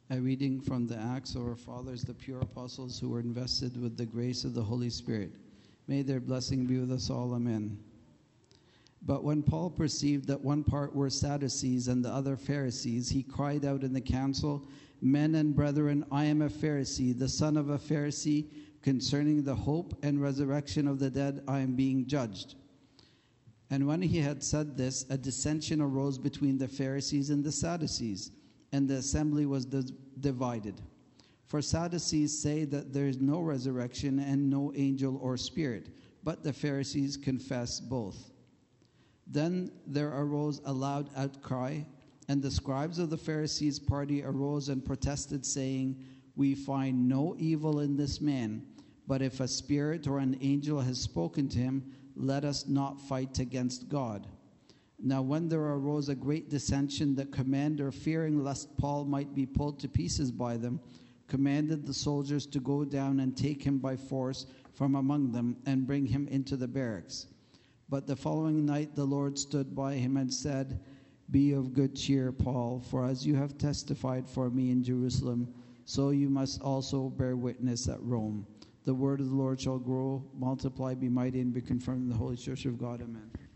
A reading from the Acts of our Fathers, the pure apostles who were invested with the grace of the Holy Spirit. May their blessing be with us all. Amen. But when Paul perceived that one part were Sadducees and the other Pharisees, he cried out in the council, "Men and brethren, I am a Pharisee, the son of a Pharisee. Concerning the hope and resurrection of the dead, I am being judged." And when he had said this, a dissension arose between the Pharisees and the Sadducees, and the assembly was divided. For Sadducees say that there is no resurrection and no angel or spirit, but the Pharisees confess both. Then there arose a loud outcry, and the scribes of the Pharisees' party arose and protested, saying, "We find no evil in this man, but if a spirit or an angel has spoken to him, let us not fight against God." Now when there arose a great dissension, the commander, fearing lest Paul might be pulled to pieces by them, commanded the soldiers to go down and take him by force from among them and bring him into the barracks. But the following night the Lord stood by him and said, "Be of good cheer, Paul, for as you have testified for me in Jerusalem, so you must also bear witness at Rome." The word of the Lord shall grow, multiply, be mighty, and be confirmed in the Holy Church of God. Amen.